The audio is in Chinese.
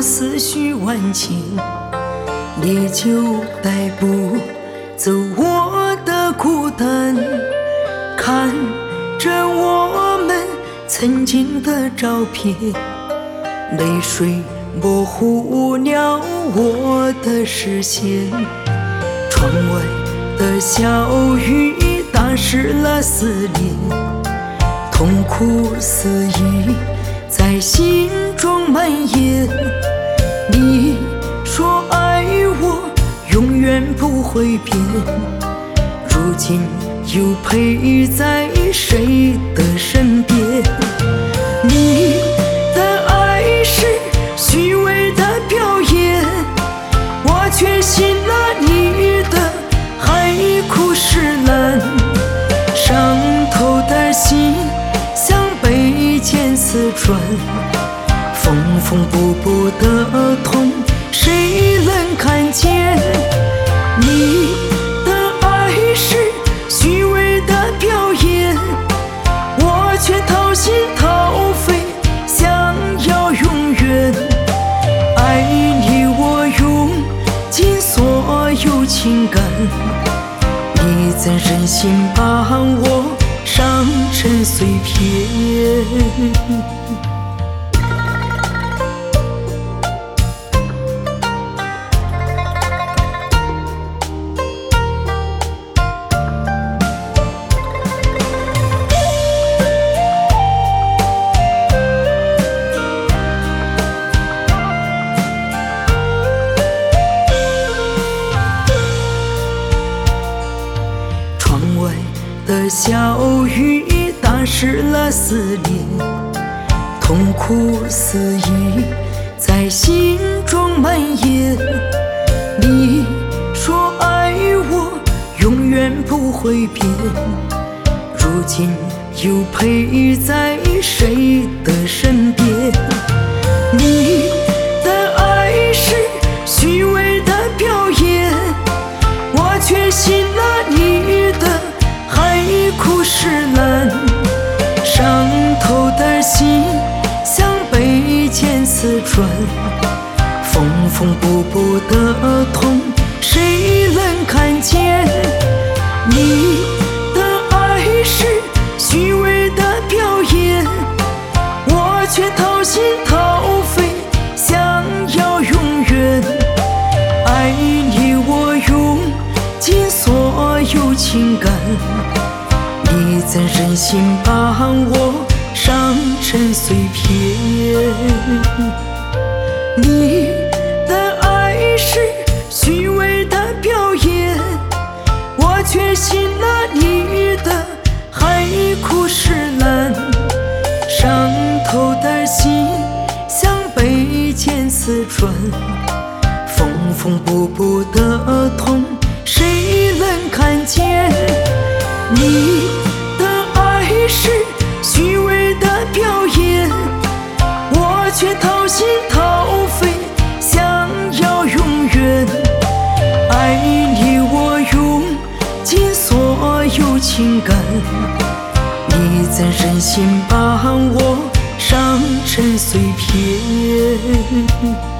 思绪万千，你就带不走我的孤单。看着我们曾经的照片，泪水模糊了我的视线。窗外的小雨打湿了思念，痛苦肆意在心中蔓延。你说爱我永远不会变，如今又陪在谁的身边？你的爱是虚伪的表演，我却信了你的海枯石烂。伤透的心像被剑刺穿，缝缝补补的痛谁能看见？你的爱是虚伪的表演，我却掏心掏肺想要永远。爱你我用尽所有情感，你怎忍心把我伤成碎片？的小雨打湿了思念，痛苦肆意在心中蔓延。你说爱我永远不会变，如今又陪在谁的身边？你的爱是虚伪的表演，我却信了你的海枯石烂。伤透的心像被剑刺穿，缝缝补补的痛谁能看见？你的爱是虚伪的表演，我却掏心掏肺想要永远。爱你我用尽所有情感，你怎忍心把我伤成碎片？你的爱是虚伪的表演，我却信了你的海枯石烂。伤透的心像被剑刺穿，缝缝补补的痛谁能看见？你的爱是虚伪的表演，我却掏心掏肺想要永远。爱你我用尽所有情感，你怎忍心把我伤成碎片？